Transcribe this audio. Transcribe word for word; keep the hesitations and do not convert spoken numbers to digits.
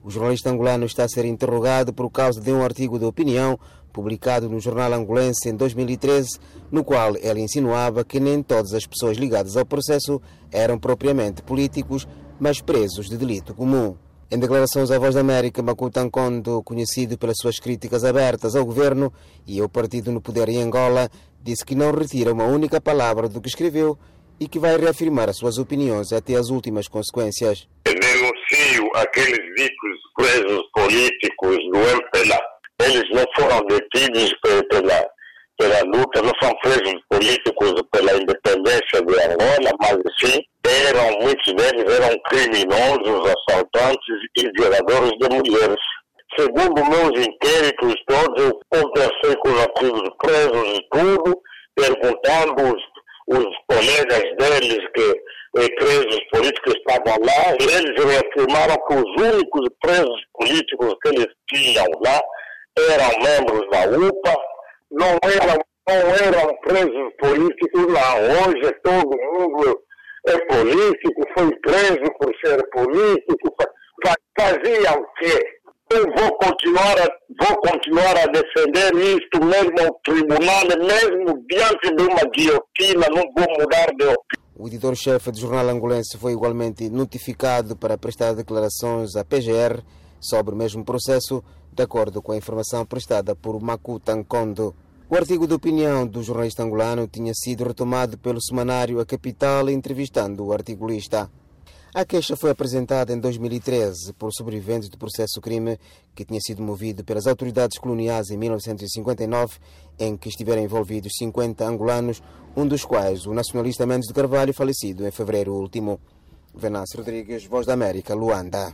O jornalista angolano está a ser interrogado por causa de um artigo de opinião publicado no jornal angolense em dois mil e treze, no qual ele insinuava que nem todas as pessoas ligadas ao processo eram propriamente políticos, mas presos de delito comum. Em declarações à Voz da América, Makuta Nkondo, conhecido pelas suas críticas abertas ao governo e ao partido no poder em Angola, disse que não retira uma única palavra do que escreveu e que vai reafirmar as suas opiniões até as últimas consequências. Denuncio aqueles ditos presos políticos do M P L A. Eles não foram detidos pela, pela luta, não são presos políticos pela independência de Angola, mas sim, eram, muitos deles eram criminosos, assaltantes e violadores de mulheres. Segundo meus inquéritos todos, eu conversei com os antigos presos e tudo, perguntando os, os colegas deles que presos políticos estavam lá, e eles reafirmaram que os únicos presos políticos que eles tinham lá eram membros da U P A, não eram, não eram presos políticos lá. Hoje todo mundo é político, foi preso por ser político, fazia o quê? Eu vou continuar a, vou continuar a defender isto mesmo ao tribunal, mesmo diante de uma guilhotina, não vou mudar de opinião. O editor-chefe do jornal angolense foi igualmente notificado para prestar declarações à P G R sobre o mesmo processo, de acordo com a informação prestada por Makuta Nkondo. O artigo de opinião do jornalista angolano tinha sido retomado pelo semanário A Capital, entrevistando o articulista. A queixa foi apresentada em dois mil e treze por sobreviventes do processo-crime que tinha sido movido pelas autoridades coloniais em mil novecentos e cinquenta e nove, em que estiveram envolvidos cinquenta angolanos, um dos quais o nacionalista Mendes de Carvalho, falecido em fevereiro último. Venâncio Rodrigues, Voz da América, Luanda.